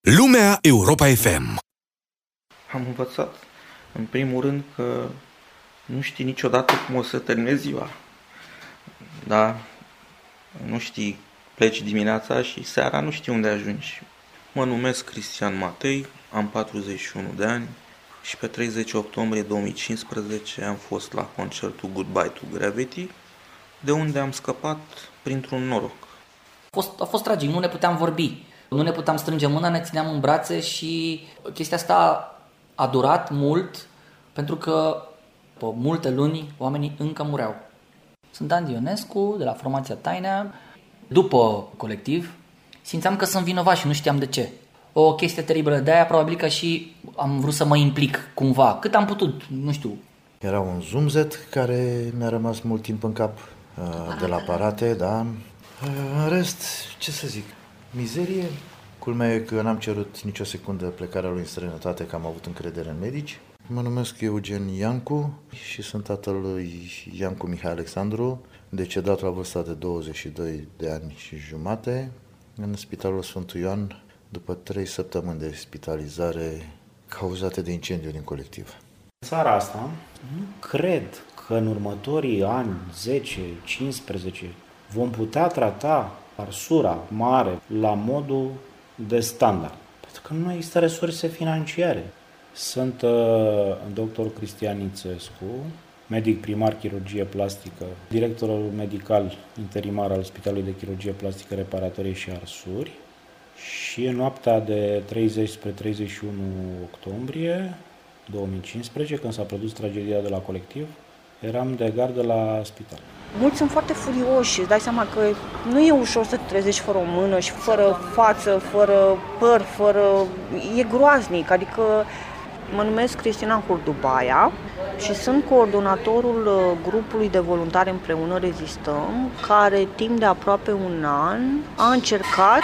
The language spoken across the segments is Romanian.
Lumea Europa FM. Am învățat, în primul rând, că nu știi niciodată cum o să terminezi ziua. Da? Nu știi, pleci dimineața și seara nu știi unde ajungi. Mă numesc Cristian Matei, am 41 de ani și pe 30 octombrie 2015 am fost la concertul Goodbye to Gravity, de unde am scăpat printr-un noroc. A fost tragic, nu ne puteam vorbi, nu ne puteam strânge mâna, ne țineam în brațe și chestia asta a durat mult pentru că pe multe luni oamenii încă mureau. Sunt Dan Dionescu de la formația Tainea. După Colectiv simțeam că sunt vinovat și nu știam de ce. O chestie teribilă, de aia probabil că și am vrut să mă implic cumva, cât am putut, nu știu. Era un zumzet care mi-a rămas mult timp în cap, de la aparate, da. În rest, ce să zic, mizerie. Culmea e că n-am cerut nicio secundă plecarea lui în străinătate, că am avut încredere în medici. Mă numesc Eugen Iancu și sunt tatăl lui Iancu Mihai Alexandru, decedat la vârsta de 22 de ani și jumate, în Spitalul Sfântul Ioan, după 3 săptămâni de spitalizare cauzate de incendiu din Colectiv. Țara asta, nu cred că în următorii ani, 10, 15, vom putea trata arsura mare la modul de standard. Pentru că nu există resurse financiare. Sunt dr. Cristian Nițescu, medic primar chirurgie plastică, directorul medical interimar al Spitalului de Chirurgie Plastică, Reparatorie și Arsuri. Și în noaptea de 30 spre 31 octombrie 2015, când s-a produs tragedia de la Colectiv, eram de gardă la spital. Mulți sunt foarte furioși, îți dai seama că nu e ușor să te trezești fără o mână și fără față, fără păr, e groaznic, adică mă numesc Cristina Hurdubaia și sunt coordonatorul grupului de voluntari Împreună Rezistăm, care timp de aproape un an a încercat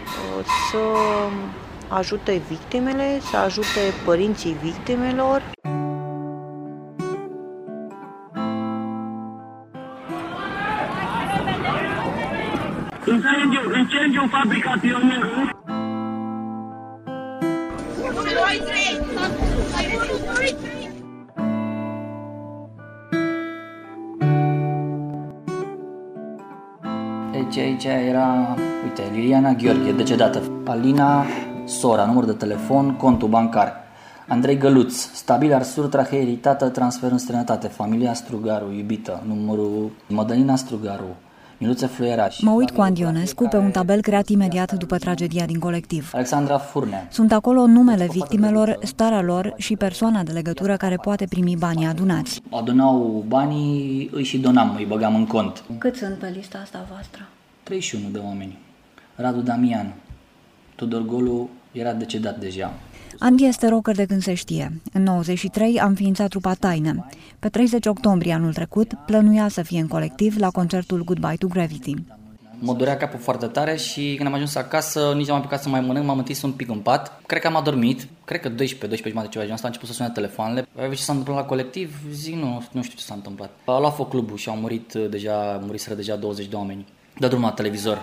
să ajute victimele, să ajute părinții victimelor. Incendiu în fabrica Pionierului. Aici era, uite, Liliana Gheorghe, decedată. Alina Sora, număr de telefon, contul bancar. Andrei Găluț, stabil arsuri, trahee iritată, transfer în străinătate. Familia Strugaru, iubită, numărul Mădălina Strugaru. Miluțe Fluieraș. Mă uit cu Andionescu pe un tabel creat imediat după tragedia din Colectiv. Alexandra Furnea. Sunt acolo numele victimelor, starea lor și persoana de legătură care poate primi banii adunați. Adunau banii, îi și donam, îi băgam în cont. Cât sunt pe lista asta voastră? 31 de oameni. Radu Damian. Tudor Golu era decedat deja. Andy este rocker de când se știe. În 93 a înființat trupa Taină. Pe 30 octombrie anul trecut plănuia să fie în Colectiv la concertul Goodbye to Gravity. Mă durea capul foarte tare și când am ajuns acasă nici nu am apucat să mai mănânc, m-am întins un pic în pat. Cred că am adormit, cred că 12 jumate ceva, asta a început să sune telefoanele. Ce s-a întâmplat la Colectiv? Zic, nu știu ce s-a întâmplat. A luat foc clubul și muriseră deja 20 de oameni. Dă drumul la televizor.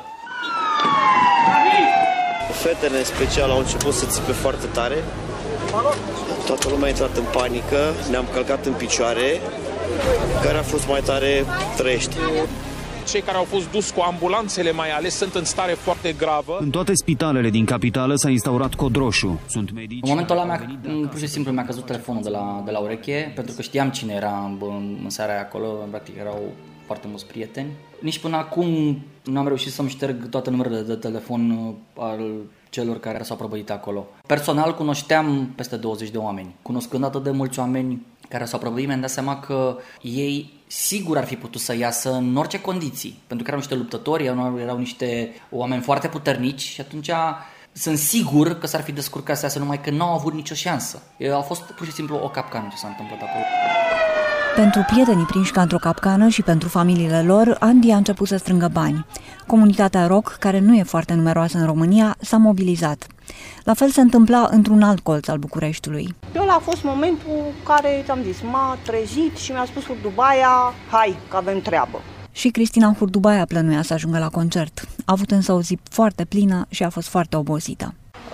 Fetele în special au început să țipe foarte tare. Toată lumea a intrat în panică, ne-am călcat în picioare. Care a fost mai tare, trăiește. Cei care au fost dus cu ambulanțele mai ales sunt în stare foarte gravă. În toate spitalele din capitală s-a instaurat cod roșu. Sunt medici. În momentul ăla pur și simplu mi-a căzut telefonul de la ureche, pentru că știam cine era în seara aia acolo, practic erau foarte mulți prieteni. Nici până acum nu am reușit să-mi șterg toate numerele de telefon al celor care s-au prăbădit acolo. Personal cunoșteam peste 20 de oameni. Cunoscând atât de mulți oameni care s-au prăbădit, mi-am dat seama că ei sigur ar fi putut să iasă în orice condiții, pentru că erau niște luptători, erau niște oameni foarte puternici și atunci sunt sigur că s-ar fi descurcat să iasă, numai că n-au avut nicio șansă. A fost pur și simplu o capcană ce s-a întâmplat acolo. Pentru prietenii prinși ca într-o capcană și pentru familiile lor, Andy a început să strângă bani. Comunitatea rock, care nu e foarte numeroasă în România, s-a mobilizat. La fel se întâmpla într-un alt colț al Bucureștiului. Ăla a fost momentul care, ți-am zis, m-a trezit și mi-a spus Hurdubaia, hai, că avem treabă. Și Cristina Hurdubaia plănuia să ajungă la concert. A avut însă o zi foarte plină și a fost foarte obosită.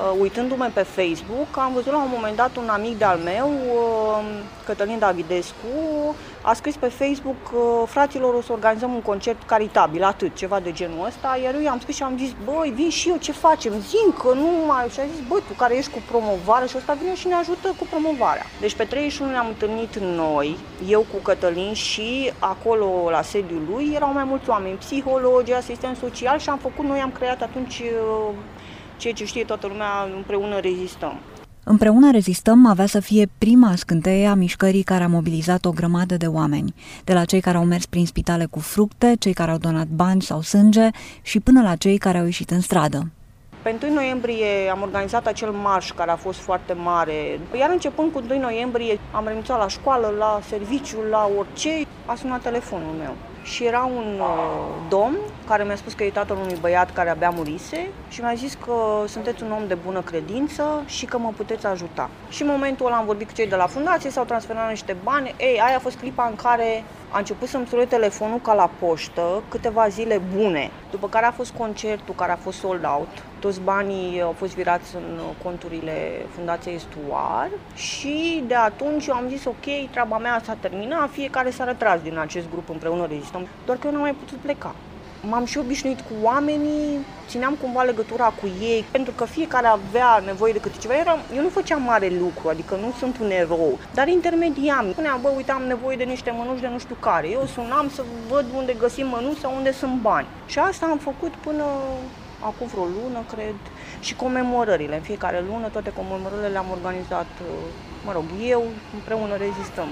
uitându-mă pe Facebook, am văzut la un moment dat un amic de-al meu, Cătălin Davidescu, a scris pe Facebook: fraților, o să organizăm un concert caritabil, atât, ceva de genul ăsta. Iar eu i-am scris și am zis: băi, vin și eu, ce facem? Zim că nu mai... Și a zis: băi, tu care ești cu promovare, și ăsta vine și ne ajută cu promovarea. Deci pe 31 ne-am întâlnit noi, eu cu Cătălin, și acolo la sediul lui erau mai mulți oameni, psihologi, asistent social, și am făcut, noi am creat atunci ceea ce știe toată lumea, Împreună rezistăm. Împreună rezistăm avea să fie prima scânteie a mișcării care a mobilizat o grămadă de oameni, de la cei care au mers prin spitale cu fructe, cei care au donat bani sau sânge și până la cei care au ieșit în stradă. Pe 1 noiembrie am organizat acel marș care a fost foarte mare, iar începând cu 2 noiembrie am renunțat la școală, la serviciu, la orice. A sunat telefonul meu și era un domn care mi-a spus că e tatăl unui băiat care abia murise și mi-a zis că sunteți un om de bună credință și că mă puteți ajuta. Și în momentul ăla am vorbit cu cei de la fundație, s-au transferat niște bani. Aia a fost clipa în care a început să-mi sune telefonul ca la poștă câteva zile bune, după care a fost concertul care a fost sold out. Toți banii au fost virați în conturile Fundației Stuar și de atunci eu am zis: ok, treaba mea s-a terminat, fiecare s-a retras din acest grup Împreună rezistăm, doar că eu n-am mai putut pleca. M-am și obișnuit cu oamenii, țineam cumva legătura cu ei, pentru că fiecare avea nevoie de câte ceva. Eu nu făceam mare lucru, adică nu sunt un erou, dar intermediam. Spuneam: bă, uite, am nevoie de niște mănuși de nu știu care. Eu sunam să văd unde găsim mănuși sau unde sunt bani. Și asta am făcut până acum vreo lună, cred, și comemorările. În fiecare lună, toate comemorările le-am organizat, eu, Împreună rezistăm.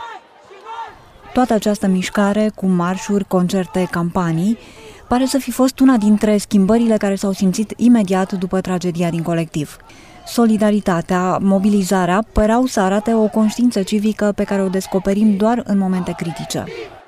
Toată această mișcare, cu marșuri, concerte, campanii, pare să fi fost una dintre schimbările care s-au simțit imediat după tragedia din colectiv. Solidaritatea, mobilizarea păreau să arate o conștiință civică pe care o descoperim doar în momente critice.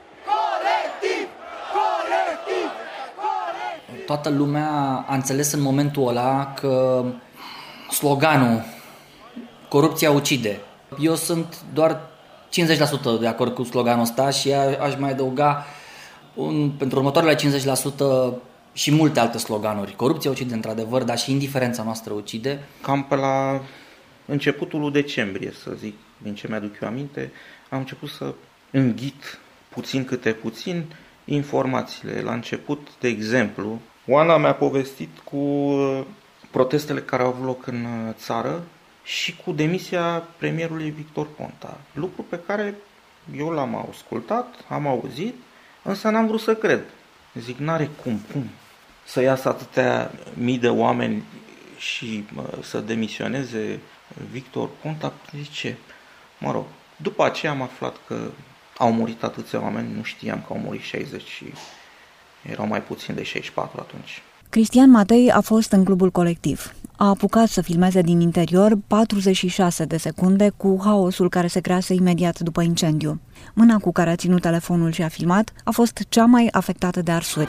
Toată lumea a înțeles în momentul ăla că sloganul corupția ucide. Eu sunt doar 50% de acord cu sloganul ăsta și aș mai adăuga pentru următoarele 50% și multe alte sloganuri. Corupția ucide, într-adevăr, dar și indiferența noastră ucide. Cam pe la începutul lui decembrie, să zic, din ce mi-aduc eu aminte, am început să înghit puțin câte puțin informațiile. La început, de exemplu, Oana mi-a povestit cu protestele care au avut loc în țară și cu demisia premierului Victor Ponta. Lucru pe care eu l-am ascultat, am auzit, însă n-am vrut să cred. Zic, n-are cum să iasă atâtea mii de oameni și să demisioneze Victor Ponta. Zice, mă rog, după aceea am aflat că au murit atâția oameni, nu știam că au murit 60 și erau mai puțin de 64 atunci. Cristian Matei a fost în clubul colectiv. A apucat să filmeze din interior 46 de secunde cu haosul care se crease imediat după incendiu. Mâna cu care a ținut telefonul și a filmat a fost cea mai afectată de arsuri.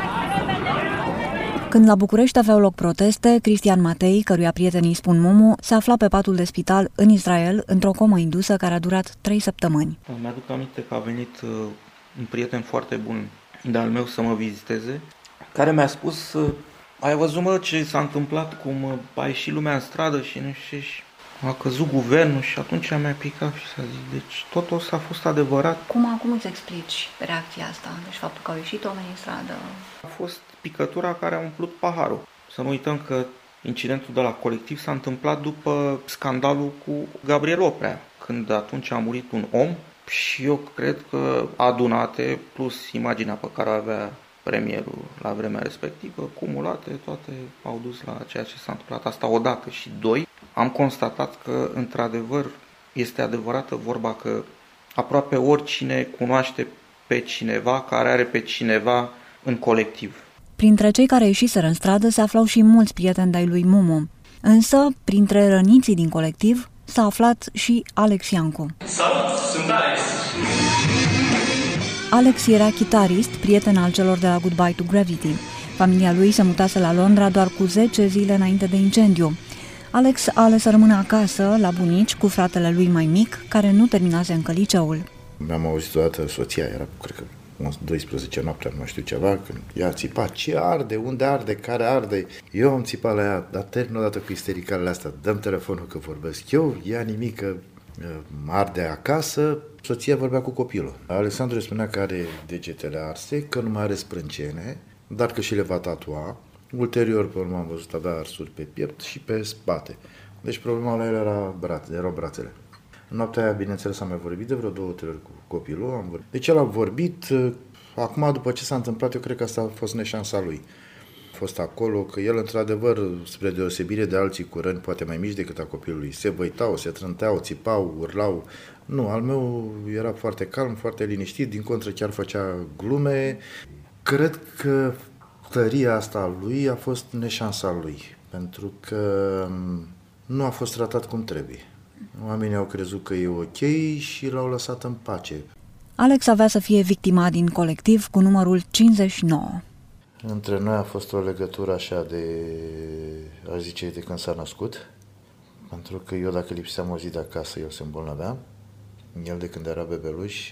Când la București aveau loc proteste, Cristian Matei, căruia prietenii spun Mumu, se afla pe patul de spital în Israel, într-o comă indusă care a durat 3 săptămâni. Mi-aduc aminte că a venit un prieten foarte bun de-al meu să mă viziteze, care mi-a spus: ai văzut, mă, ce s-a întâmplat, cum a ieșit lumea în stradă și nu știu, și a căzut guvernul, și atunci mi-a picat și s-a zis, deci totul ăsta a fost adevărat. Cum îți explici reacția asta? Deci faptul că au ieșit oamenii în stradă? A fost picătura care a umplut paharul. Să nu uităm că incidentul de la colectiv s-a întâmplat după scandalul cu Gabriel Oprea, când atunci a murit un om și eu cred că adunate, plus imaginea pe care o avea premierul la vremea respectivă, cumulate, toate au dus la ceea ce s-a întâmplat. Asta odată. Și doi, am constatat că, într-adevăr, este adevărată vorba că aproape oricine cunoaște pe cineva care are pe cineva în colectiv. Printre cei care ieșiseră în stradă se aflau și mulți prieteni de-ai lui Mumu. Însă, printre răniții din colectiv, s-a aflat și Alex Iancu. Salut, sunt Alex! Alex era chitarist, prieten al celor de la Goodbye to Gravity. Familia lui se mutase la Londra doar cu 10 zile înainte de incendiu. Alex a ales să rămână acasă, la bunici, cu fratele lui mai mic, care nu terminase încă liceul. Mi-am auzit odată, soția era, cred că, 12 noaptea, nu știu ceva, când ea țipa, ce arde, unde arde, care arde. Eu am țipat la ea, dar termin odată cu istericalele astea, dăm telefonul că vorbesc eu, ea nimic, că arde acasă, soția vorbea cu copilul. Alexandru spunea că are degetele arse, că nu mai are sprâncene, dar că și le va tatua. Ulterior, pe urmă, am văzut avea arsuri pe piept și pe spate. Deci problema la el erau brațele. În noaptea aia, bineînțeles, am mai vorbit de vreo 2-3 ori cu copilul. Deci el a vorbit. Acum, după ce s-a întâmplat, eu cred că asta a fost neșansa lui. A fost acolo, că el, într-adevăr, spre deosebire de alții cu răni, poate mai mici decât a copilului, se văitau, se trânteau, țipau, urlau. Nu, al meu era foarte calm, foarte liniștit, din contră chiar făcea glume. Cred că tăria asta a lui a fost neșansa lui, pentru că nu a fost tratat cum trebuie. Oamenii au crezut că e ok și l-au lăsat în pace. Alex avea să fie victima din colectiv cu numărul 59. Între noi a fost o legătură așa de, aș zice, de când s-a născut, pentru că eu dacă lipseam o zi de acasă, el se îmbolnăvea. El de când era bebeluș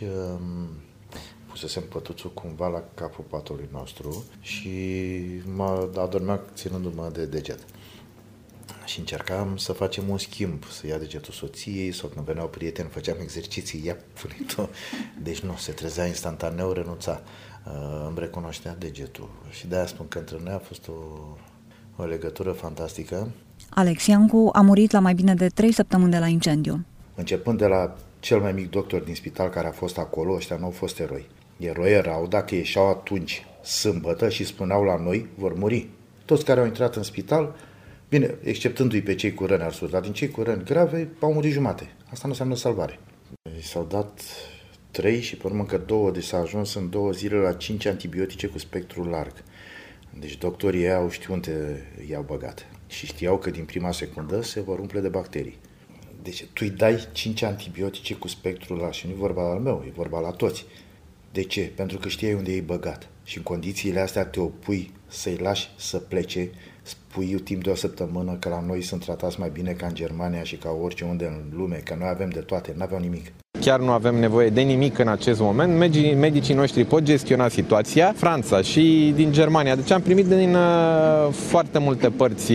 pusesem pătuțul cumva la capul patului nostru și adormea ținându-mă de deget. Și încercam să facem un schimb, să ia degetul soției sau când veneau prieteni, făceam exerciții, ia pune-o. Deci nu, se trezea instantaneu, renunța. Îmi recunoștea degetul. Și de-aia spun că între noi a fost o legătură fantastică. Alex Iancu a murit la mai bine de 3 săptămâni de la incendiu. Începând de la cel mai mic doctor din spital care a fost acolo, ăștia nu au fost eroi. Eroi erau dacă ieșeau atunci sâmbătă și spuneau la noi, vor muri. Toți care au intrat în spital, bine, exceptându-i pe cei cu răni arsuri, dar din cei cu răni grave au murit jumate. Asta nu înseamnă salvare. S-au dat 3 și pe urmă încă 2, deci s-a ajuns în 2 zile la 5 antibiotice cu spectru larg. Deci doctorii ei au știut unde i-au băgat și știau că din prima secundă se vor umple de bacterii. Deci tu îi dai 5 antibiotice cu spectru larg și nu e vorba al meu, e vorba la toți. De ce? Pentru că știai unde e băgat și în condițiile astea te opui să-i lași să plece, spui timp de o săptămână că la noi sunt tratați mai bine ca în Germania și ca orice unde în lume, că noi avem de toate, n-aveau nimic. Chiar nu avem nevoie de nimic în acest moment. Medicii noștri pot gestiona situația. Franța și din Germania. Deci am primit din foarte multe părți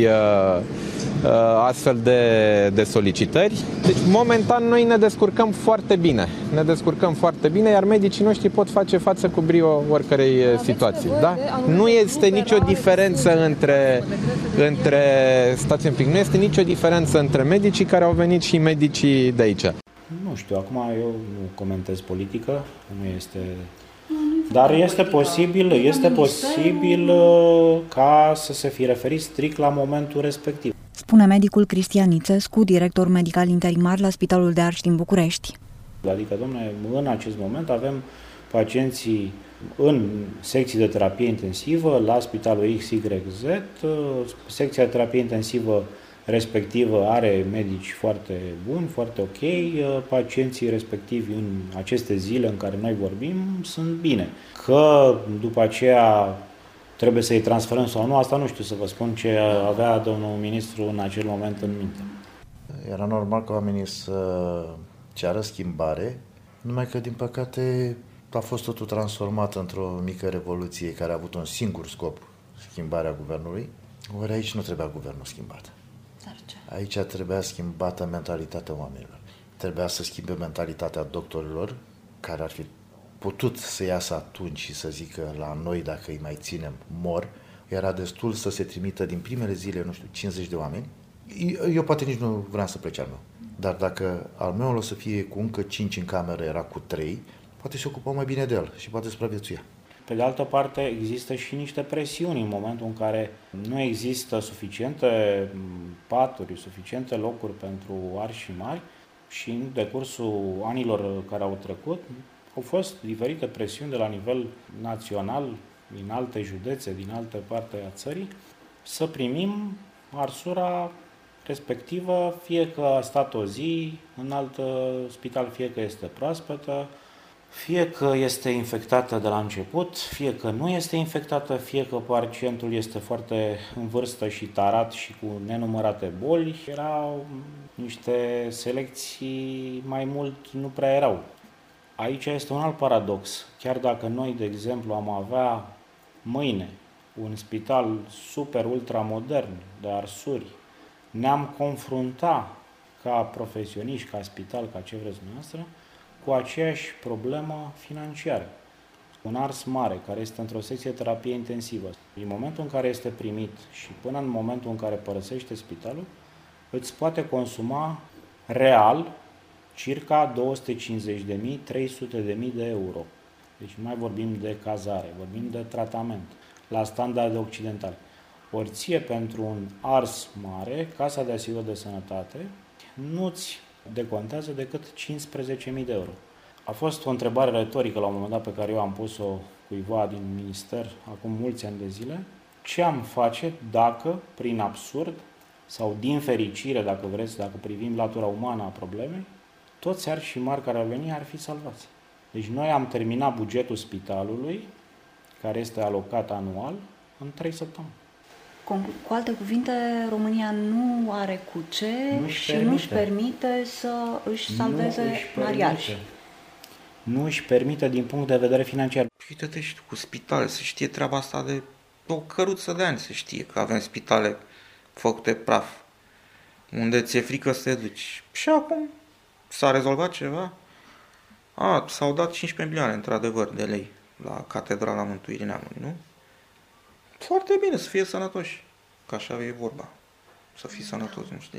astfel de solicitări. Deci momentan noi ne descurcăm foarte bine. Iar medicii noștri pot face față cu brio oricărei situații. Da? Nu este nicio diferență stați un pic, nu este nicio diferență între medicii care au venit și medicii de aici. Nu știu, acum eu nu comentez politică, nu este... Dar este posibil ca să se fi referit strict la momentul respectiv. Spune medicul Cristian Nițescu, director medical interimar la Spitalul de Arș din București. Adică, dom'le, în acest moment avem pacienții în secții de terapie intensivă la Spitalul XYZ, secția de terapie intensivă respectivă are medici foarte buni, foarte ok, pacienții respectivi în aceste zile în care noi vorbim sunt bine. Că după aceea trebuie să-i transferăm sau nu, asta nu știu să vă spun ce avea domnul ministru în acel moment în minte. Era normal ca oamenii să ceară schimbare, numai că din păcate a fost totul transformat într-o mică revoluție care a avut un singur scop, schimbarea guvernului. Ori aici nu trebuia guvernul schimbat. Aici trebuia schimbată mentalitatea oamenilor. Trebuia să schimbe mentalitatea doctorilor, care ar fi putut să iasă atunci și să zică la noi, dacă îi mai ținem, mor. Era destul să se trimită din primele zile, 50 de oameni. Eu poate nici nu vreau să plece al meu. Dar dacă al meu o să fie cu încă 5 în cameră, era cu 3, poate se ocupa mai bine de el și poate supraviețuia. Pe de altă parte, există și niște presiuni în momentul în care nu există suficiente paturi, suficiente locuri pentru arși mari și în decursul anilor care au trecut au fost diferite presiuni de la nivel național, din alte județe, din alte parte a țării, să primim arsura respectivă, fie că a stat o zi în alt spital, fie că este proaspătă, fie că este infectată de la început, fie că nu este infectată, fie că pacientul este foarte în vârstă și tarat și cu nenumărate boli. Erau niște selecții, mai mult nu prea erau. Aici este un alt paradox. Chiar dacă noi, de exemplu, am avea mâine un spital super ultramodern de arsuri, ne-am confrunta ca profesioniști, ca spital, ca ce vreți dumneavoastră, cu aceeași problemă financiară. Un ars mare care este într-o secție de terapie intensivă, în momentul în care este primit și până în momentul în care părăsește spitalul, îți poate consuma real circa 250.000-300.000 de euro. Deci nu mai vorbim de cazare, vorbim de tratament la standarde occidentale. Ori ție pentru un ars mare, Casa de Asigurări de Sănătate nu-ți decontează decât 15.000 de euro. A fost o întrebare retorică la un moment dat pe care eu am pus-o cuiva din minister acum mulți ani de zile. Ce am face dacă, prin absurd sau din fericire, dacă vreți, dacă privim latura umană a problemei, toți arșii mari care ar veni ar fi salvați. Deci noi am terminat bugetul spitalului, care este alocat anual, în 3 săptămâni. Cu alte cuvinte, România nu are cu ce și nu își permite să își salveze mari arși. Nu își permite din punct de vedere financiar. Uite-te și tu cu spitale, se știe treaba asta de o căruță de ani, se știe că avem spitale făcute praf, unde ți-e frică să te duci. Și acum s-a rezolvat ceva? S-au dat 15 milioane, într-adevăr, de lei la Catedrala Mântuirii Neamului, nu? Foarte bine, să fie sănătoși, că așa e vorba. Să fii sănătos, nu știi?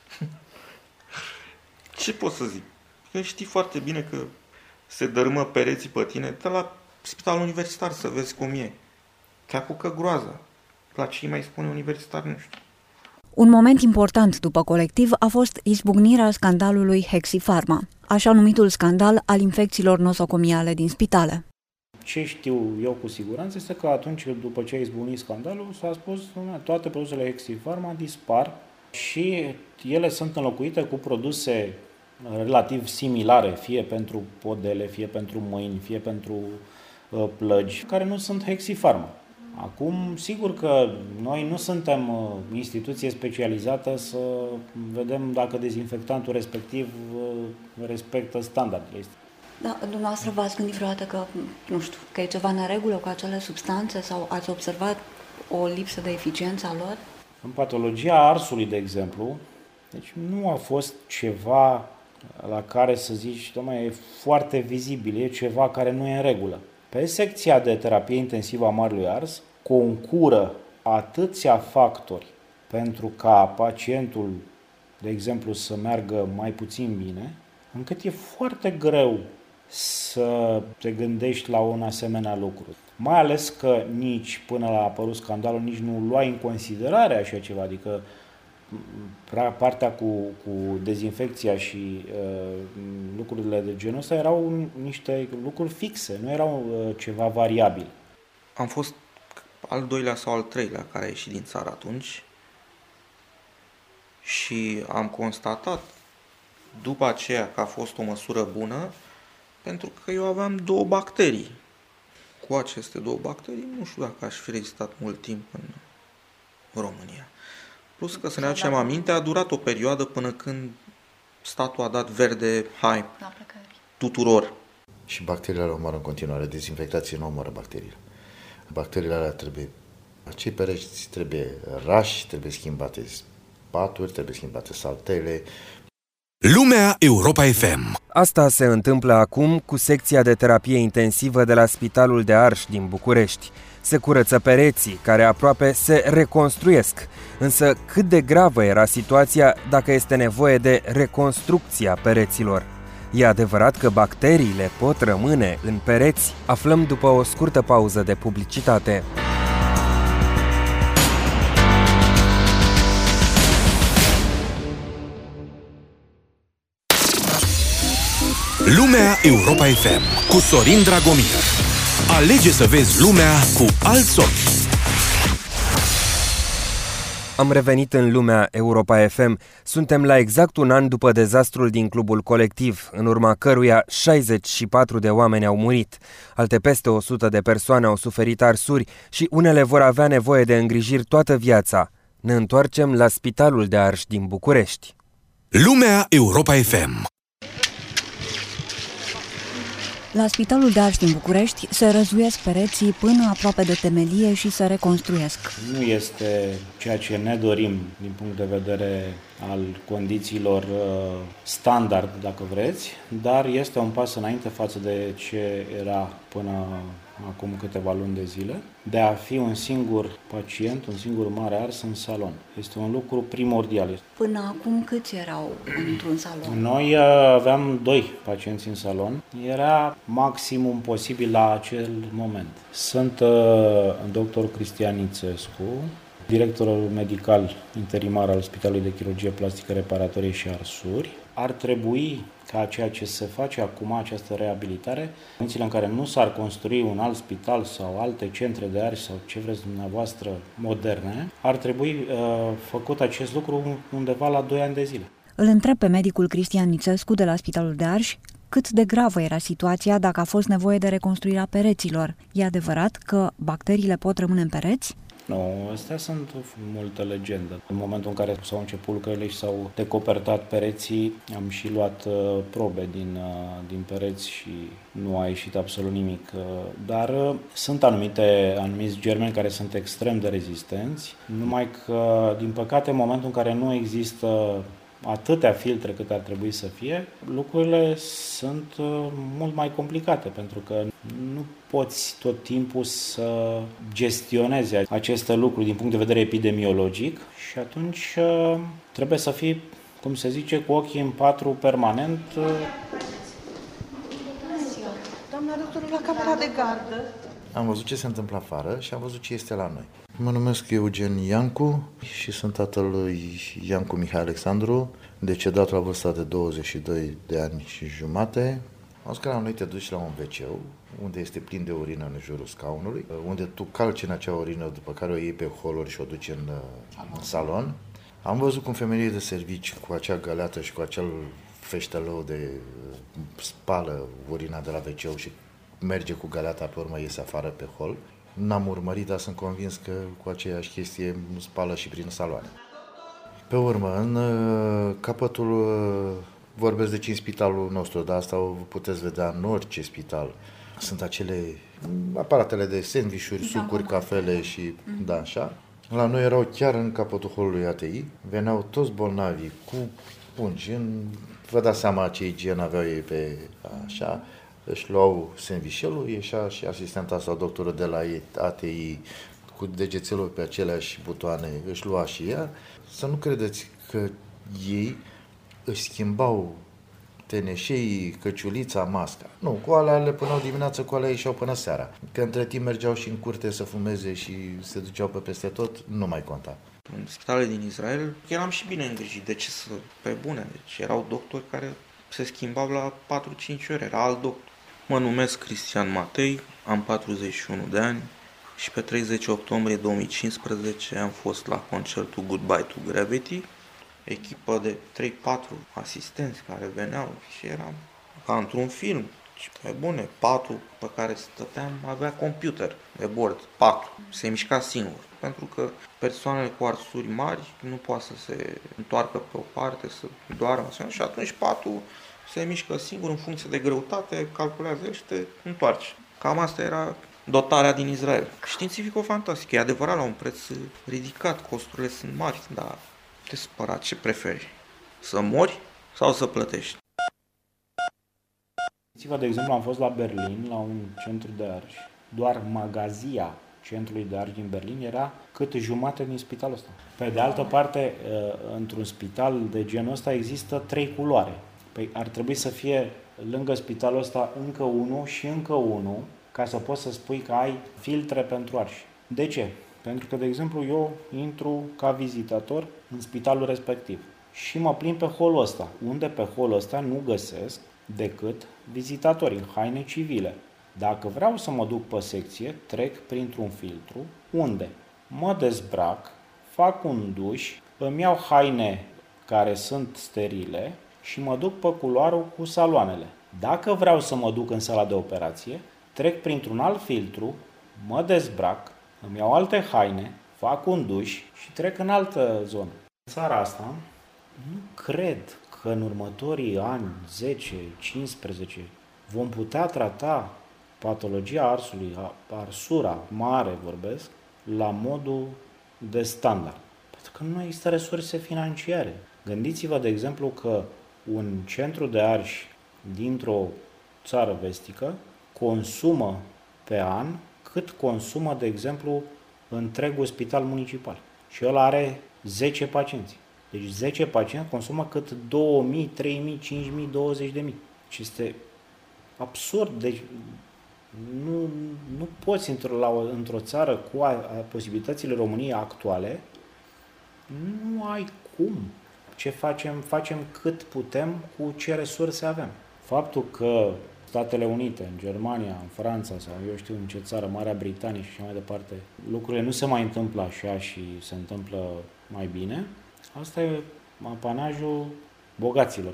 Ce pot să zic? Că știi foarte bine că se dărâmă pereții pe tine, dă la spitalul universitar să vezi cum e. Te apucă groaza. La ce mai spune universitar, nu știu. Un moment important după colectiv a fost izbucnirea scandalului Hexifarma, așa numitul scandal al infecțiilor nosocomiale din spitale. Ce știu eu cu siguranță este că atunci, după ce a izbucnit scandalul, s-a spus că toate produsele Hexifarma dispar și ele sunt înlocuite cu produse relativ similare, fie pentru podele, fie pentru mâini, fie pentru plăgi, care nu sunt Hexifarma. Acum, sigur că noi nu suntem instituție specializată să vedem dacă dezinfectantul respectiv respectă standardele. Da, dumneavoastră v-ați gândit vreodată că, nu știu, că e ceva în regulă cu acele substanțe sau ați observat o lipsă de eficiență a lor? În patologia arsului, de exemplu, deci nu a fost ceva la care să zici, dom'le, e foarte vizibil, e ceva care nu e în regulă. Pe secția de terapie intensivă a marelui ars concură atâția factori pentru ca pacientul, de exemplu, să meargă mai puțin bine, încât e foarte greu să te gândești la un asemenea lucru. Mai ales că nici până la apărut scandalul, nici nu luai în considerare așa ceva, adică partea cu dezinfecția și lucrurile de genul ăsta erau niște lucruri fixe, nu erau ceva variabil. Am fost al doilea sau al treilea care a ieșit din țară atunci și am constatat după aceea că a fost o măsură bună, pentru că eu aveam 2 bacterii. Cu aceste 2 bacterii nu știu dacă aș fi rezistat mult timp în România. Plus că, să ne aducem aminte, a durat o perioadă până când statul a dat verde, hai, tuturor. Și bacteriile le omoară în continuare, dezinfectație nu omoară bacteriile. Bacteriile alea trebuie, acei pereți trebuie rași, trebuie schimbate paturi, trebuie schimbate saltele. Lumea Europa FM. Asta se întâmplă acum cu secția de terapie intensivă de la Spitalul de Arș din București. Se curăță pereții, care aproape se reconstruiesc. Însă cât de gravă era situația dacă este nevoie de reconstrucția pereților? E adevărat că bacteriile pot rămâne în pereți? Aflăm după o scurtă pauză de publicitate. Lumea Europa FM cu Sorin Dragomir. Alege să vezi lumea cu alți ochi. Am revenit în Lumea Europa FM. Suntem la exact un an după dezastrul din clubul colectiv, în urma căruia 64 de oameni au murit. Alte peste 100 de persoane au suferit arsuri și unele vor avea nevoie de îngrijiri toată viața. Ne întoarcem la Spitalul de Arș din București. Lumea Europa FM. La Spitalul de Arș din București se răzuiesc pereții până aproape de temelie și se reconstruiesc. Nu este ceea ce ne dorim din punct de vedere al condițiilor standard, dacă vreți, dar este un pas înainte față de ce era până acum câteva luni de zile, de a fi un singur pacient, un singur mare ars în salon. Este un lucru primordial. Până acum câți erau într-un salon? Noi aveam 2 pacienți în salon. Era maximum posibil la acel moment. Sunt doctor Cristian Ițescu, directorul medical interimar al Spitalului de Chirurgie Plastică, Reparatorie și Arsuri. Ar trebui ca ceea ce se face acum, această reabilitare, în condițiile în care nu s-ar construi un alt spital sau alte centre de arși sau ce vreți dumneavoastră moderne, ar trebui făcut acest lucru undeva la 2 ani de zile. Îl întreb pe medicul Cristian Nițescu de la Spitalul de Arș cât de gravă era situația dacă a fost nevoie de reconstruirea pereților. E adevărat că bacteriile pot rămâne în pereți? Nu, astea sunt multe legende. În momentul în care s-au început lucrările și s-au decopertat pereții, am și luat probe din pereți și nu a ieșit absolut nimic. Dar sunt anumiți germeni care sunt extrem de rezistenți, numai că, din păcate, în momentul în care nu există atâtea filtre cât ar trebui să fie, lucrurile sunt mult mai complicate, pentru că nu poți tot timpul să gestionezi aceste lucruri din punct de vedere epidemiologic și atunci trebuie să fii, cum se zice, cu ochii în patru permanent. Doamna doctor, la camera de gardă. Am văzut ce se întâmplă afară și am văzut ce este la noi. Mă numesc Eugen Iancu și sunt tatăl lui Iancu Mihai Alexandru, decedat la vârsta de 22 de ani și jumate. Am zis că la noi te duci la un WC unde este plin de urină în jurul scaunului, unde tu calci în acea urină, după care o iei pe holuri și o duci în salon. Am văzut cum femeile de servici cu acea găleată și cu acel feștelău de spală urina de la WC și merge cu găleata, pe urmă iese afară pe hol. N-am urmărit, dar sunt convins că cu aceeași chestie spală și prin saloane. Pe urmă, în capătul, vorbesc deci în spitalul nostru, dar asta o puteți vedea în orice spital. Sunt acele aparatele de sandvișuri, sucuri, cafele și da, așa. La noi erau chiar în capătul holului ATI, veneau toți bolnavii cu pungi, vă dați seama ce igienă aveau ei pe așa, își luau sandvișelul, ieșea și asistenta sau doctorul de la ATI cu degețelul pe aceleași butoane, își lua și ea. Să nu credeți că ei își schimbau teneșei, căciulița, masca. Nu, cu alea le puneau dimineața, cu alea ieșeau până seara. Că între timp mergeau și în curte să fumeze și se duceau pe peste tot, nu mai conta. În spitalele din Israel eram și bine îngrijit, de ce să, pe bune, deci erau doctori care se schimbau la 4-5 ore, era alt doctor. Mă numesc Cristian Matei, am 41 de ani și pe 30 octombrie 2015 am fost la concertul Goodbye to Gravity, echipă de 3-4 asistenți care veneau și eram ca într-un film. Și pe bune, patul pe care stăteam avea computer de bord, patul, se mișca singur. Pentru că persoanele cu arsuri mari nu poate să se întoarcă pe o parte, să doarmă și atunci patul se mișcă singur în funcție de greutate, calculează și te întoarce. Cam asta era dotarea din Israel. Științifico-fantastic, e adevărat la un preț ridicat, costurile sunt mari, dar te spăra, ce preferi? Să mori sau să plătești? De exemplu, am fost la Berlin, la un centru de arși. Doar magazia centrului de arși din Berlin era cât jumate din spitalul ăsta. Pe de altă parte, într-un spital de genul ăsta există 3 culoare. Păi ar trebui să fie lângă spitalul ăsta încă unul și încă unul, ca să poți să spui că ai filtre pentru arși. De ce? Pentru că, de exemplu, eu intru ca vizitator în spitalul respectiv și mă plimb pe holul ăsta, unde pe holul ăsta nu găsesc decât vizitatori în haine civile. Dacă vreau să mă duc pe secție, trec printr-un filtru unde mă dezbrac, fac un duș, îmi iau haine care sunt sterile și mă duc pe culoarul cu saloanele. Dacă vreau să mă duc în sala de operație, trec printr-un alt filtru, mă dezbrac, îmi iau alte haine, fac un duș și trec în altă zonă. În țara asta, nu cred că în următorii ani, 10, 15, vom putea trata patologia arsului, arsura mare vorbesc, la modul de standard. Pentru că nu există resurse financiare. Gândiți-vă, de exemplu, că un centru de arși dintr-o țară vestică consumă pe an cât consumă, de exemplu, întregul spital municipal. Și el are 10 pacienți. Deci 10 pacienți consumă cât 2.000, 3.000, 5.000, 20.000. Și este absurd. Deci nu poți într-o țară cu posibilitățile României actuale, nu ai cum. Ce facem? Facem cât putem cu ce resurse avem. Faptul că Statele Unite, în Germania, în Franța sau eu știu în ce țară, Marea Britanie și așa mai departe, lucrurile nu se mai întâmplă așa și se întâmplă mai bine, asta e apanajul bogaților.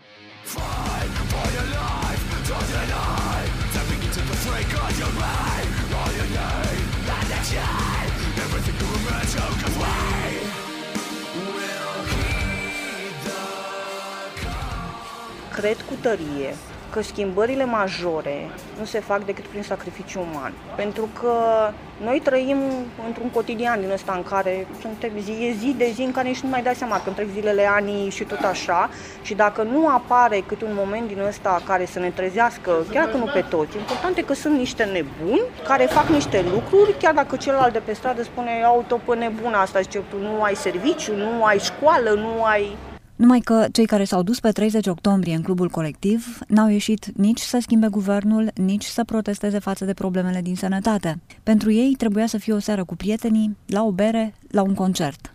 Cred cu tărie că schimbările majore nu se fac decât prin sacrificiu uman. Pentru că noi trăim într-un cotidian din ăsta în care suntem zi de zi în care nici nu mai dai seama că întrec zilele, anii și tot așa. Și dacă nu apare câte un moment din ăsta care să ne trezească, chiar că nu pe toți, important e că sunt niște nebuni care fac niște lucruri, chiar dacă celălalt de pe stradă spune auto pe nebună asta, zice, tu nu ai serviciu, nu ai școală, nu ai... Numai că cei care s-au dus pe 30 octombrie în clubul colectiv n-au ieșit nici să schimbe guvernul, nici să protesteze față de problemele din sănătate. Pentru ei trebuia să fie o seară cu prietenii, la o bere, la un concert.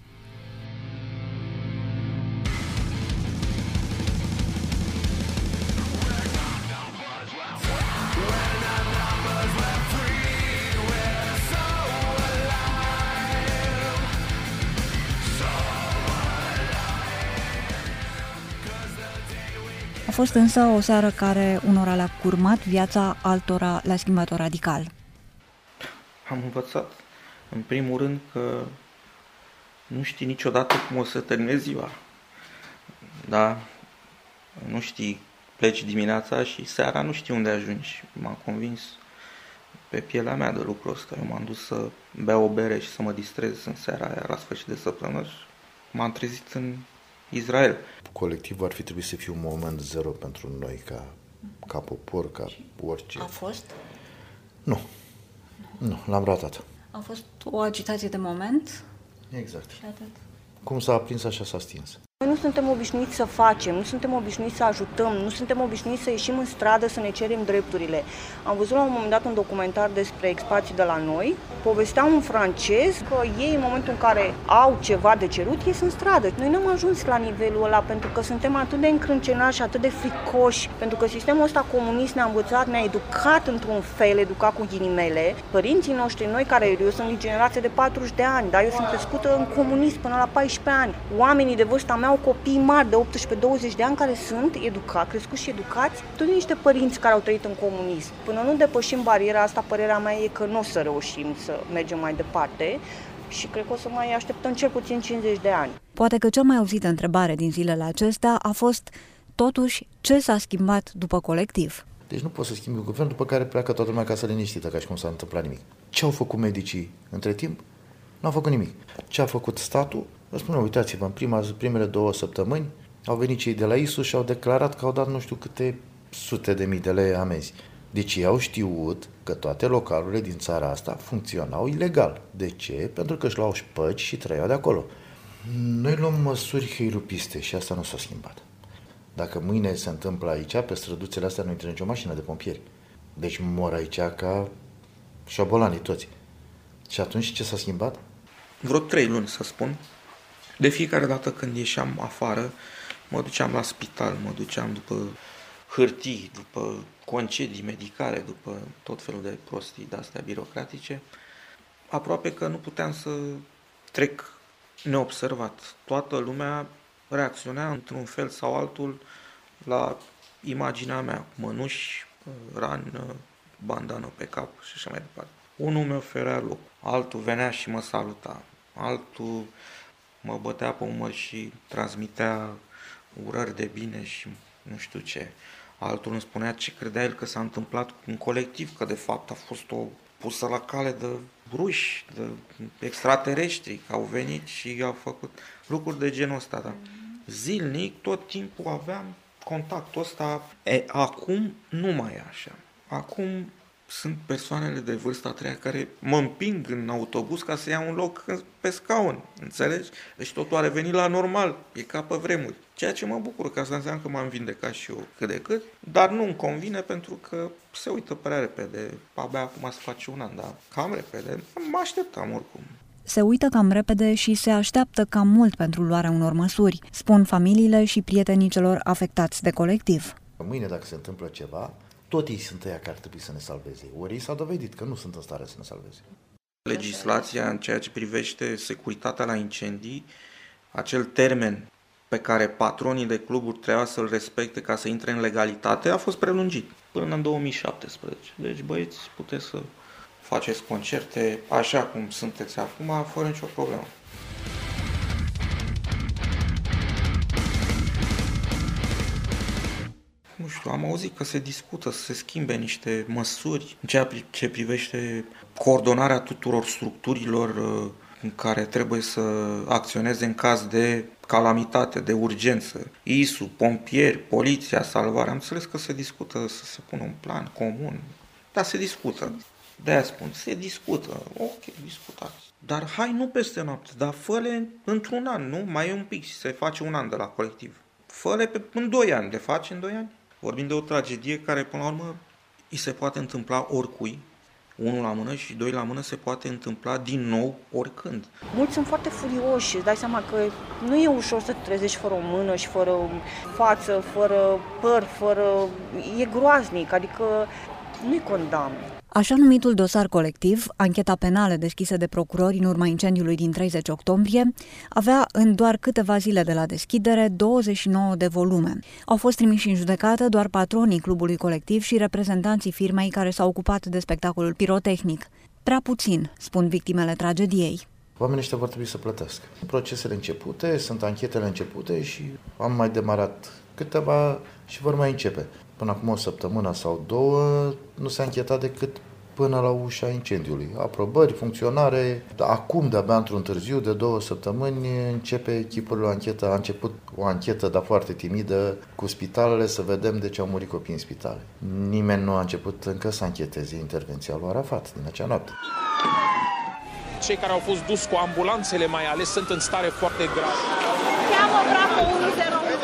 A fost însă o seară care unora le-a curmat viața, altora le-a schimbat-o radical. Am învățat, în primul rând, că nu știi niciodată cum o să terminezi ziua. Da? Nu știi, pleci dimineața și seara nu știi unde ajungi. M-am convins pe pielea mea de lucrul ăsta. Eu m-am dus să beau o bere și să mă distrez în seara aia, la sfârșit de săptămână, și m-am trezit în Israel. Colectivul ar fi trebuit să fie un moment zero pentru noi, ca popor, ca orice. A fost? Nu, l-am ratat. A fost o agitație de moment? Exact. Și atât. Cum s-a aprins, așa s-a stins. Noi nu suntem obișnuiți să facem, nu suntem obișnuiți să ajutăm, nu suntem obișnuiți să ieșim în stradă să ne cerem drepturile. Am văzut la un moment dat un documentar despre expații de la noi. Povestea un francez că ei, în momentul în care au ceva de cerut, ies în stradă. Noi nu am ajuns la nivelul ăla pentru că suntem atât de încrâncenați și atât de fricoși, pentru că sistemul ăsta comunist ne-a învățat, ne-a educat într-un fel, educat cu ghilimele. Părinții noștri, noi care eu sunt din generație de 40 de ani, dar eu sunt crescută în comunism până la 14 ani. Oamenii de vârsta mea au copii mari de 18-20 de ani care sunt educați, crescuți și educați, tot niște părinți care au trăit în comunism. Până nu depășim bariera asta, părerea mea e că nu o să reușim să mergem mai departe și cred că o să mai așteptăm cel puțin 50 de ani. Poate că cea mai auzită întrebare din zilele acestea a fost, totuși, ce s-a schimbat după colectiv? Deci nu poți să schimbi un guvern după care pleacă toată lumea acasă liniștită, ca și cum s-a întâmplat nimic. Ce au făcut medicii între timp? Nu au făcut nimic. Ce a făcut statul? Vă spun, uitați-vă, în primele 2 săptămâni au venit cei de la ISU și au declarat că au dat nu știu câte sute de mii de lei amenzi. Deci ei au știut că toate localurile din țara asta funcționau ilegal. De ce? Pentru că își luau șpăci și trăiau de acolo. Noi luăm măsuri heirupiste și asta nu s-a schimbat. Dacă mâine se întâmplă aici, pe străduțele astea nu intră nicio mașină de pompieri. Deci mor aici ca șobolanii toți. Și atunci ce s-a schimbat? Vreo 3 luni, să spun. De fiecare dată când ieșeam afară, mă duceam la spital, mă duceam după hârtii, după concedii medicale, după tot felul de prostii de-astea birocratice. Aproape că nu puteam să trec neobservat. Toată lumea reacționa într-un fel sau altul la imaginea mea, mănuși, rană, bandană pe cap și așa mai departe. Unul mi oferea loc, altul venea și mă saluta, altul mă bătea pe umăr și transmitea urări de bine și nu știu ce. Altul îmi spunea ce credea el că s-a întâmplat în colectiv, că de fapt a fost o pusă la cale de ruși, de extraterestri, că au venit și au făcut lucruri de genul ăsta. Da. Zilnic, tot timpul aveam contactul ăsta. Acum nu mai e așa. Acum sunt persoanele de vârsta a treia care mă împing în autobuz ca să iau un loc pe scaun, înțelegi? Deci totul a revenit la normal, e ca pe vremuri. Ceea ce mă bucur, că asta înseamnă că m-am vindecat și eu cât de cât, dar nu-mi convine pentru că se uită prea repede. Abia acum se face un an, dar cam repede. Mă așteptam oricum. Se uită cam repede și se așteaptă cam mult pentru luarea unor măsuri, spun familiile și prietenii celor afectați de colectiv. Mâine, dacă se întâmplă ceva, tot ei sunt ăia care ar trebui să ne salveze. Ori ei s-au dovedit că nu sunt în stare să ne salveze. Legislația în ceea ce privește securitatea la incendii, acel termen pe care patronii de cluburi trebuia să-l respecte ca să intre în legalitate, a fost prelungit până în 2017. Deci, băieți, puteți să faceți concerte așa cum sunteți acum, fără nicio problemă. Nu știu, am auzit că se discută să se schimbe niște măsuri în ceea ce privește coordonarea tuturor structurilor în care trebuie să acționeze în caz de calamitate, de urgență. ISU, pompieri, poliția, salvare. Am înțeles că se discută să se pună un plan comun. Dar se discută. De-aia spun, se discută. Ok, discutați. Dar hai nu peste noapte, dar fă-le într-un an, nu? Mai e un pic și se face un an de la colectiv. Fă-le în 2 ani, le faci în 2 ani. Vorbim de o tragedie care, până la urmă, îi se poate întâmpla oricui. 1 la mână și 2 la mână se poate întâmpla din nou oricând. Mulți sunt foarte furioși, îți dai seama că nu e ușor să te trezești fără o mână și fără față, fără păr, e groaznic, adică nu-i condamn. Așa numitul dosar colectiv, ancheta penală deschisă de procurori în urma incendiului din 30 octombrie, avea în doar câteva zile de la deschidere 29 de volume. Au fost trimiși în judecată doar patronii clubului colectiv și reprezentanții firmei care s-au ocupat de spectacolul pirotehnic. Prea puțin, spun victimele tragediei. Oamenii ăștia vor trebui să plătească. Procesele începute, sunt anchetele începute și am mai demarat câteva și vor mai începe. Până acum o săptămână sau 2 nu s-a anchetat decât până la ușa incendiului. Aprobări, funcționare. Acum, de-abia într-un târziu de 2 săptămâni, începe echipul o anchetă. A început o anchetă, dar foarte timidă, cu spitalele, să vedem de ce au murit copii în spitale. Nimeni nu a început încă să ancheteze intervenția lui Arafat din acea noapte. Cei care au fost dus cu ambulanțele, mai ales, sunt în stare foarte gravă. Cheamă Bravo 101.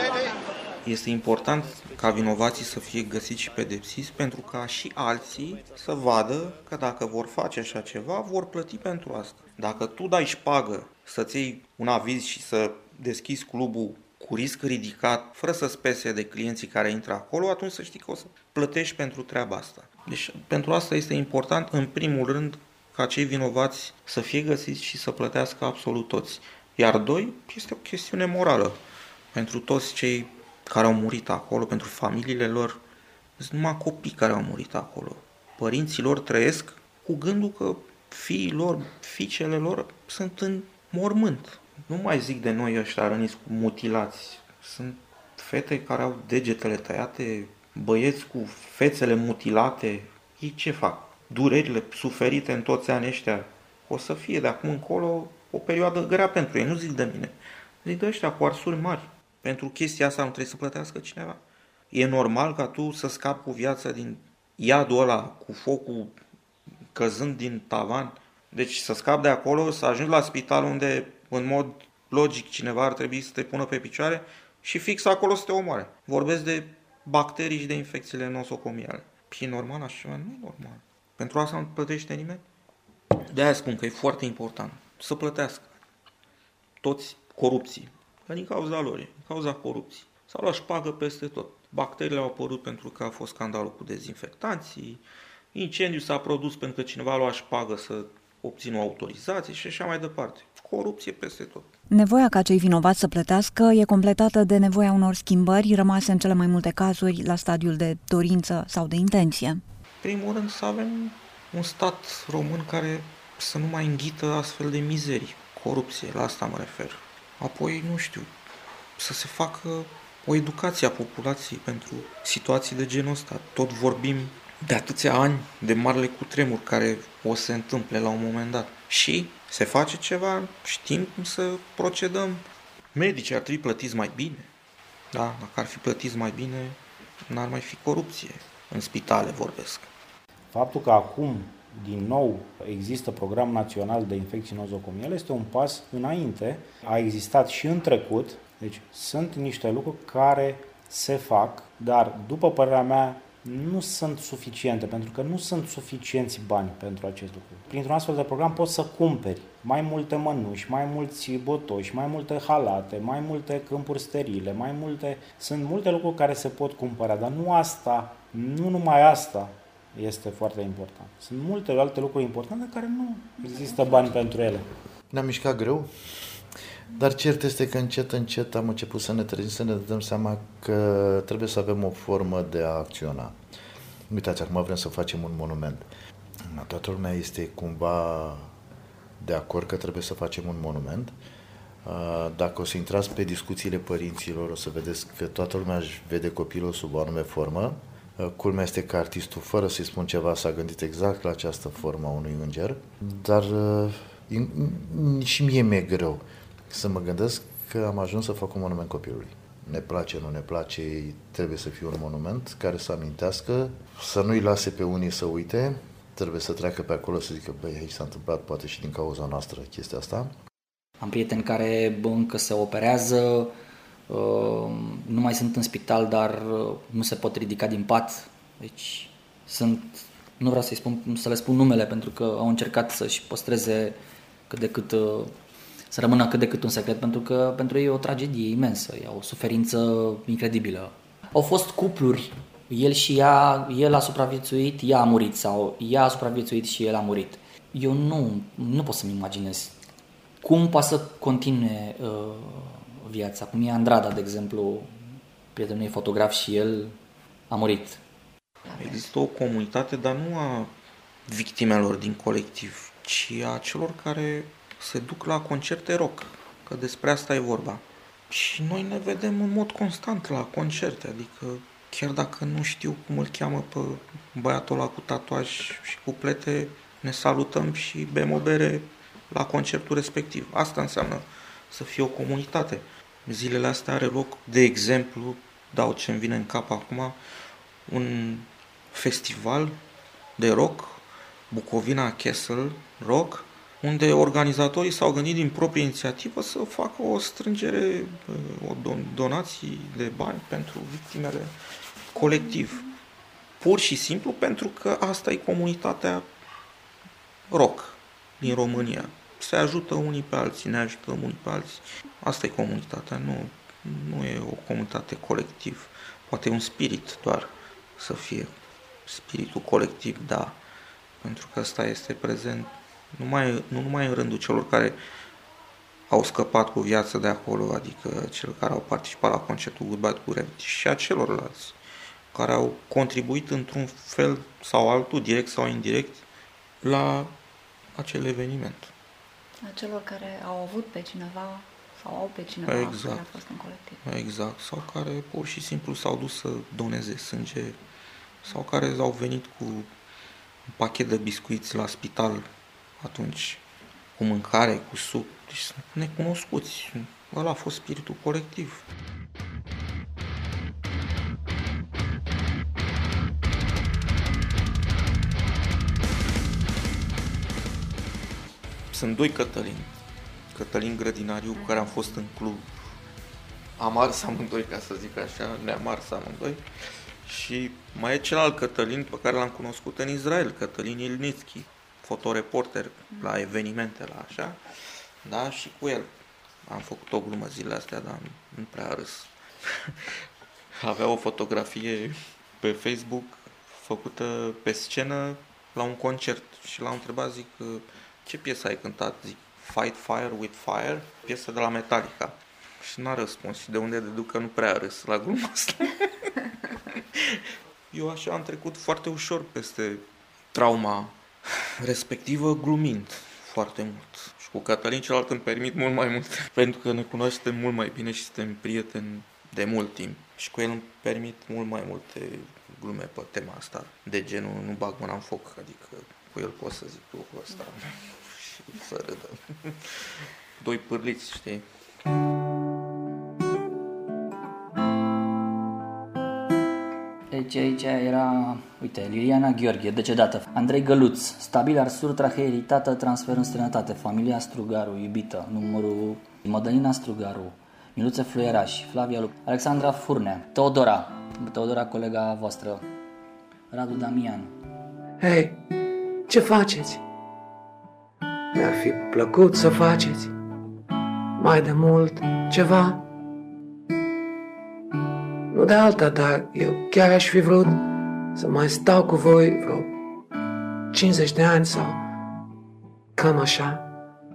Este important ca vinovații să fie găsiți și pedepsiți pentru ca și alții să vadă că dacă vor face așa ceva, vor plăti pentru asta. Dacă tu dai șpagă să-ți iei un aviz și să deschizi clubul cu risc ridicat, fără să-ți pese de clienții care intră acolo, atunci să știi că o să plătești pentru treaba asta. Deci pentru asta este important, în primul rând, ca cei vinovați să fie găsiți și să plătească absolut toți. Iar 2, este o chestiune morală pentru toți cei care au murit acolo, pentru familiile lor. Sunt numai copii care au murit acolo. Părinții lor trăiesc cu gândul că fiii lor, fiicele lor sunt în mormânt. Nu mai zic de noi ăștia răniți cu mutilați. Sunt fete care au degetele tăiate, băieți cu fețele mutilate. Ei ce fac? Durerile suferite în toți anii ăștia. O să fie de acum încolo o perioadă grea pentru ei. Nu zic de mine. Zic de ăștia cu arsuri mari. Pentru chestia asta nu trebuie să plătească cineva. E normal ca tu să scapi cu viața din iadul ăla, cu focul căzând din tavan. Deci să scapi de acolo, să ajungi la spital unde, în mod logic, cineva ar trebui să te pună pe picioare și fix acolo să te omoare. Vorbesc de bacterii și de infecțiile nosocomiale. E normal așa ceva? Nu e normal. Pentru asta nu plătește nimeni? De-aia spun că e foarte important să plătească toți corupții. Din cauza lor, din cauza corupției. S-au luat șpagă peste tot. Bacteriile au apărut pentru că a fost scandalul cu dezinfectanții, incendiul s-a produs pentru că cineva a luat șpagă să obțină o autorizație și așa mai departe. Corupție peste tot. Nevoia ca cei vinovați să plătească e completată de nevoia unor schimbări rămase în cele mai multe cazuri la stadiul de dorință sau de intenție. Primul rând să avem un stat român care să nu mai înghită astfel de mizerii. Corupție, la asta mă refer. Apoi, nu știu, să se facă o educație a populației pentru situații de genul ăsta. Tot vorbim de atâția ani de marele cutremur care o să se întâmple la un moment dat. Și se face ceva, știm cum să procedăm. Medicii ar trebui plătiți mai bine. Da, dacă ar fi plătiți mai bine, n-ar mai fi corupție. În spitale vorbesc. Faptul că acum, din nou, există program național de infecții nozocomiale este un pas înainte. A existat și în trecut, deci sunt niște lucruri care se fac, dar, după părerea mea, nu sunt suficiente, pentru că nu sunt suficienți bani pentru acest lucru. Printr-un astfel de program poți să cumperi mai multe mănuși, mai mulți botoși, mai multe halate, mai multe câmpuri sterile, sunt multe lucruri care se pot cumpăra, dar nu numai asta este foarte important. Sunt multe alte lucruri importante care nu există bani pentru ele. Ne-am mișcat greu, dar cert este că încet am început să ne trezim, să ne dăm seama că trebuie să avem o formă de a acționa. Uitați, acum vrem să facem un monument. Toată lumea este cumva de acord că trebuie să facem un monument. Dacă o să intrați pe discuțiile părinților, o să vedeți că toată lumea își vede copilul sub o anume formă. Culmea este că artistul, fără să-i spun ceva, s-a gândit exact la această formă a unui înger, dar și mie mi-e greu să mă gândesc că am ajuns să fac un monument copilului. Ne place, nu ne place, trebuie să fie un monument care să amintească, să nu-i lase pe unii să uite, trebuie să treacă pe acolo să zică, băi, aici s-a întâmplat poate și din cauza noastră chestia asta. Am prieteni care încă se operează, nu mai sunt în spital, dar nu se pot ridica din pat. Deci nu vreau să le spun numele, pentru că au încercat să-și păstreze cât de cât, să rămână cât de cât un secret, pentru că pentru ei e o tragedie imensă, e o suferință incredibilă. Au fost cupluri, el și ea, el a supraviețuit, ea a murit, sau ea a supraviețuit și el a murit. Eu nu pot să-mi imaginez cum poate să continue viața. Cum e Andrada, de exemplu, prietenul ei fotograf și el a murit. Există o comunitate, dar nu a victimelor din colectiv, ci a celor care se duc la concerte rock, că despre asta e vorba. Și noi ne vedem în mod constant la concerte, adică chiar dacă nu știu cum îl cheamă pe băiatul ăla cu tatuaj și cu plete, ne salutăm și bem o bere la concertul respectiv. Asta înseamnă să fie o comunitate. Zilele astea are loc, de exemplu, dau ce-mi vine în cap acum, un festival de rock, Bucovina Castle Rock, unde organizatorii s-au gândit din proprie inițiativă să facă o strângere, donații de bani pentru victimele colectiv. Pur și simplu pentru că asta e comunitatea rock din România. Se ajută unii pe alții, ne ajutăm unii pe alții. Asta e comunitatea, nu e o comunitate colectiv. Poate e un spirit doar să fie spiritul colectiv, da. Pentru că ăsta este prezent nu numai în rândul celor care au scăpat cu viață de acolo, adică celor care au participat la concertul Goodbye to Gravity, și a celorlalți care au contribuit într-un fel sau altul, direct sau indirect, la acel eveniment. A celor care au avut pe cineva sau au pe cineva care a fost în colectiv. Exact, sau care pur și simplu s-au dus să doneze sânge, sau care au venit cu un pachet de biscuiți la spital atunci, cu mâncare, cu suc. Deci sunt necunoscuți. Ăla a fost spiritul colectiv. Sunt doi Cătălini. Cătălin Grădinariu, cu care am fost în club. Am ars amândoi, ca să zic așa, ne-am ars amândoi. Și mai e celălalt Cătălin pe care l-am cunoscut în Israel, Cătălin Ilnitski, fotoreporter la evenimente, la așa, da, și cu el am făcut o glumă zilele astea, dar nu prea a râs. Avea o fotografie pe Facebook făcută pe scenă la un concert și l-am întrebat, zic, ce piesă ai cântat? Zic, Fight Fire with Fire, piesă de la Metallica. Și n-a răspuns. Și de unde deduc că nu prea a râs la gluma asta. Eu așa am trecut foarte ușor peste trauma respectivă, glumind foarte mult. Și cu Cătălin celălalt îmi permit mult mai mult, pentru că ne cunoaștem mult mai bine și suntem prieteni de mult timp și cu el îmi permit mult mai multe glume pe tema asta, de genul nu bag mâna în foc, adică cu el pot să zic lucrul ăsta și să râdă. Doi pârliți, știi? Deci aici era, uite, Liliana Gheorghe, decedată. Andrei Găluț, stabil arsuri, trahee iritată, transfer în străinătate. Familia Strugaru, iubită, numărul Mădălina Strugaru, Miluțe Fluieraș, Flavia Lup, Alexandra Furnea, Teodora, colega voastră, Radu Damian. Hei, ce faceți? Mi-ar fi plăcut să faceți mai de mult ceva. Nu de alta, dar eu chiar aș fi vrut să mai stau cu voi vreo 50 de ani sau cam așa.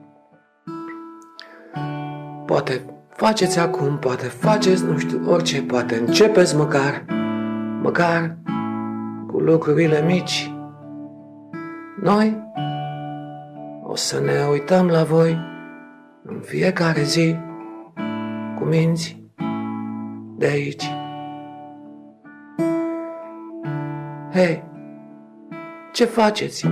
Poate faceți acum, poate faceți, nu știu, orice, poate începeți măcar cu lucrurile mici. Noi o să ne uităm la voi în fiecare zi cu minți de aici. Hei, ce faceți?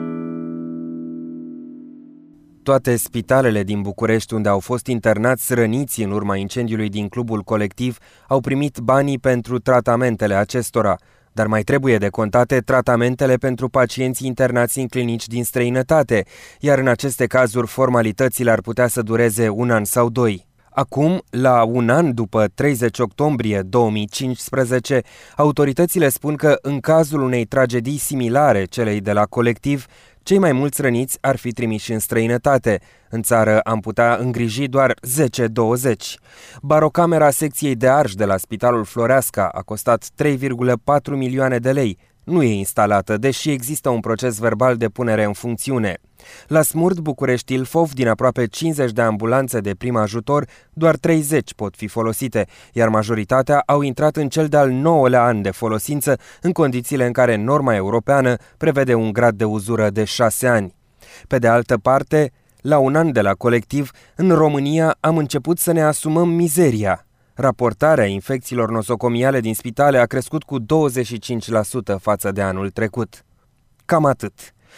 Toate spitalele din București unde au fost internați răniți în urma incendiului din clubul colectiv au primit banii pentru tratamentele acestora, dar mai trebuie decontate tratamentele pentru pacienții internați în clinici din străinătate, iar în aceste cazuri formalitățile ar putea să dureze 1 an sau 2. Acum, la 1 an după 30 octombrie 2015, autoritățile spun că în cazul unei tragedii similare celei de la colectiv, cei mai mulți răniți ar fi trimiși în străinătate. În țară am putea îngriji doar 10-20. Barocamera secției de arș de la Spitalul Floreasca a costat 3,4 milioane de lei. Nu e instalată, deși există un proces verbal de punere în funcțiune. La Smurd, București, Ilfov, din aproape 50 de ambulanțe de prim ajutor, doar 30 pot fi folosite, iar majoritatea au intrat în cel de-al 9-lea an de folosință, în condițiile în care norma europeană prevede un grad de uzură de 6 ani. Pe de altă parte, la 1 an de la colectiv, în România am început să ne asumăm mizeria. Raportarea infecțiilor nosocomiale din spitale a crescut cu 25% față de anul trecut. Cam atât.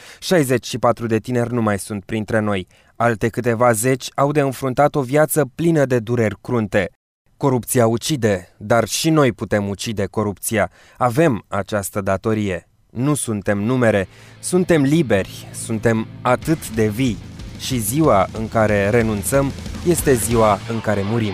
64 de tineri nu mai sunt printre noi. Alte câteva zeci au de înfruntat o viață plină de dureri crunte. Corupția ucide, dar și noi putem ucide corupția. Avem această datorie. Nu suntem numere, suntem liberi, suntem atât de vii. Și ziua în care renunțăm este ziua în care murim.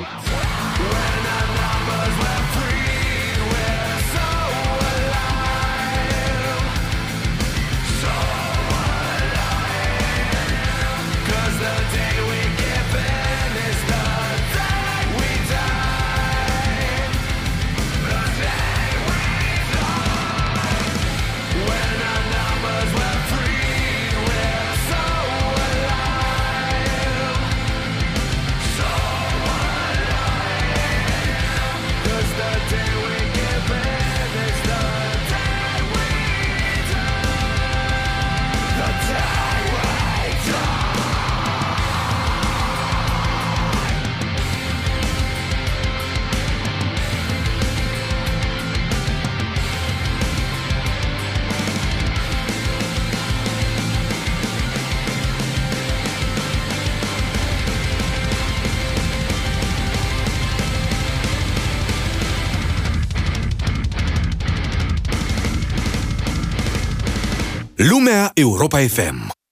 Lumea Europa FM.